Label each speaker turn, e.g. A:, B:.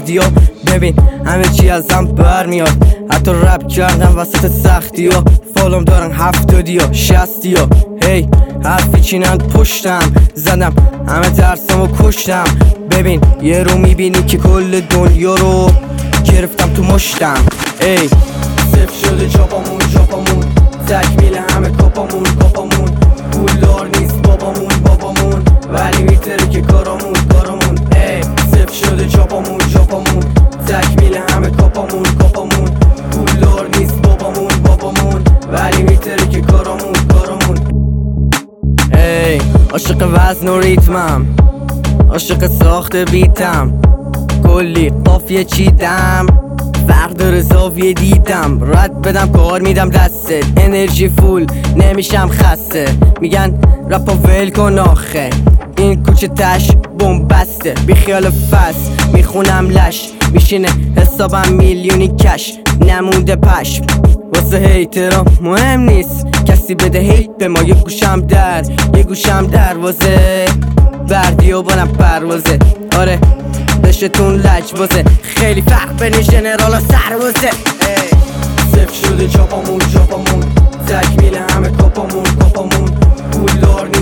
A: سختی ها. ببین همه چی ازم برمیاد، حتی رپ کردم وسط سختی ها. فالوم دارن 70 ها 60 ها. هی حرفی چینند پشتم، زدم همه ترسم و کشتم. ببین یه رو میبینی که کل دنیا رو گرفتم تو مشتم. ای صفر شده چاپامون تکمیل همه کاپامون پولدار نیست بابامون ولی میتره که کارامون ای صفر شده چاپامون تکمیل همه کاپامون پولدار نیست بابامون ولی میتره که کارامون ای عاشق وزن و ریتمم، عاشق ساخت بیتم، کلی قافیه چیدم، فرق داره زاویه دیدم. رد بدم کار میدم دستت، انرژی فول نمیشم خسته. میگن رپا ول کن آخه، این کوچه تش بومبسته. بی خیال فس میخونم لش، میشینه حسابم میلیونی کش. نمونده پشم واسه هیترام مهم نیست، کسی بده هیت به ما. یه گوشم دروازه، بردی و بانم پروازه. آره دشتون لجبازه، خیلی فرق بین ژنرال و سربازه. صفر شده چاپامون تکمیل همه کاپامون پولدار